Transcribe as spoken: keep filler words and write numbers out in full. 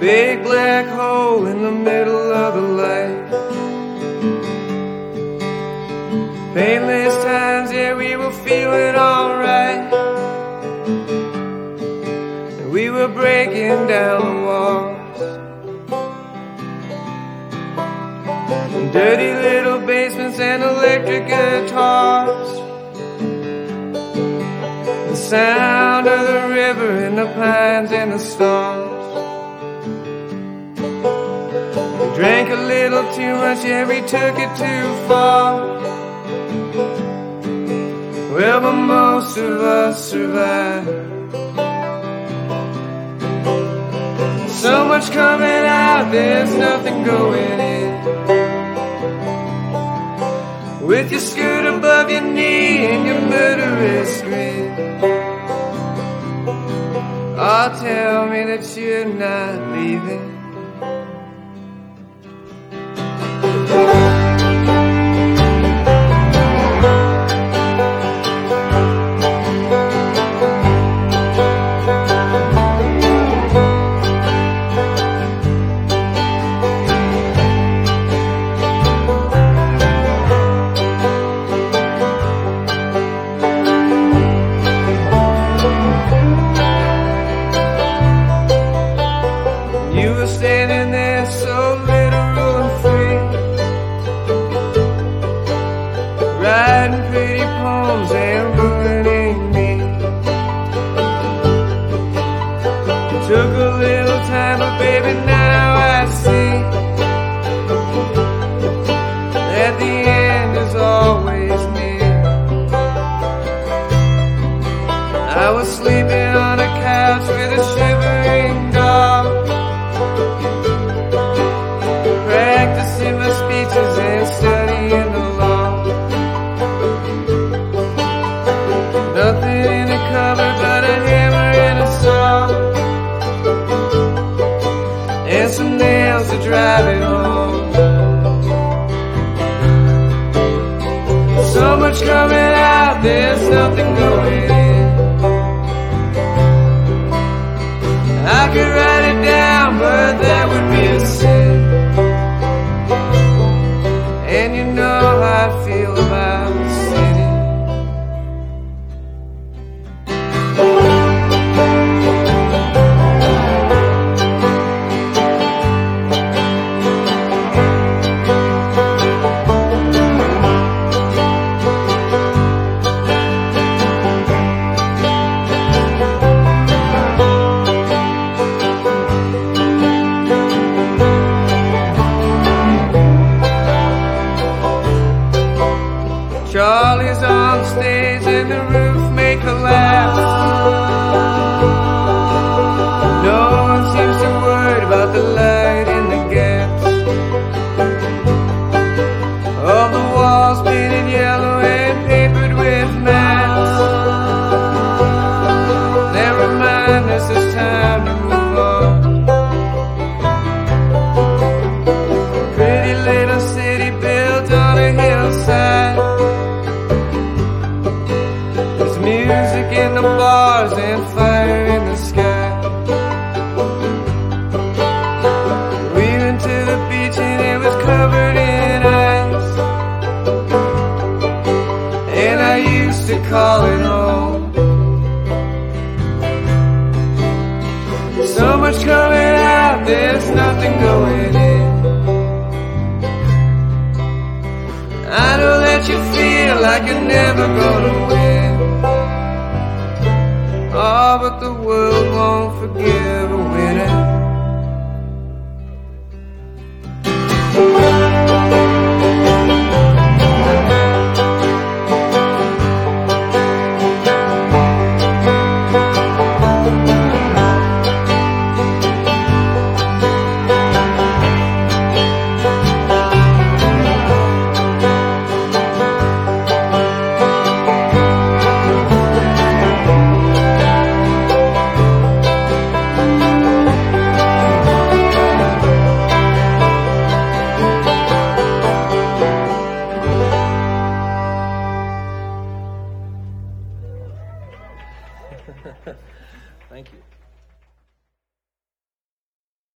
big black hole in the middle of the lake. Painless times, yeah, we were feeling alright. And we were breaking down the walls. And dirty little basements and electric guitars. The sound of the river and the pines and the stars. We drank a little too much, yeah, we took it too far. Well, but most of us survived. So much coming out, there's nothing going in. With your skirt above your knee and your murderous grin. Oh, tell me that you're not leaving. You were standing there so literal and free, writing pretty poems and ruining me. It took a little time, but baby, now I see that the end is always near. I was sleeping on a couch with a shivering dog, practicing my speeches and studying the law. Nothing in the cupboard but a hammer and a saw, and some nails to drive it home. So much coming out, there's nothing going in. I could write it down, but that would be a sin. And you know how I feel about the city. Charlie's on stage and the roof may collapse. No one seems to worry about the light in the gaps. All the walls painted yellow and papered with maps that remind us it's time to move on. Pretty little city built on a hillside. Music in the bars and fire in the sky. We went to the beach and it was covered in ice, and I used to call it home. So much coming out, there's nothing going in. I know that you feel like you're never gonna win. Oh, but the world won't forgive a winner. Thank you.